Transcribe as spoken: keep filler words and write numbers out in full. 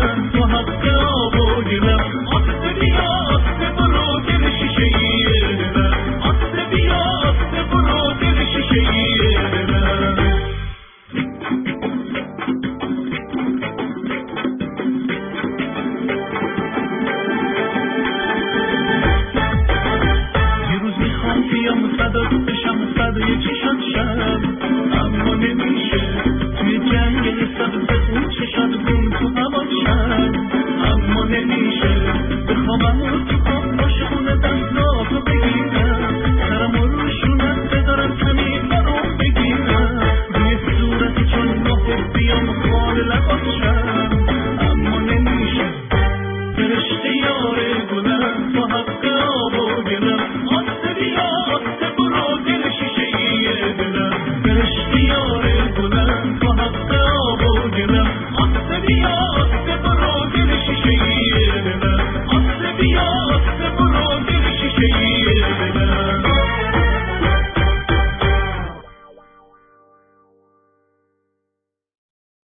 من تو حق آب و گلم آسته بیا آسته برو دل شیشه دلم آسته بیا آسته برو دل شیشه دلم بیام فدات بشم فدای چشات شم اما نمیشه توی جنگ صد اون چشات گم تو هوا شم اما نمیشه بخوابم و تو خواب عاشقونه دستاتو بگیرم سرم و روشونت بدارم همین برام بگیرم روی صورت چون نخور بیام خال لبات شم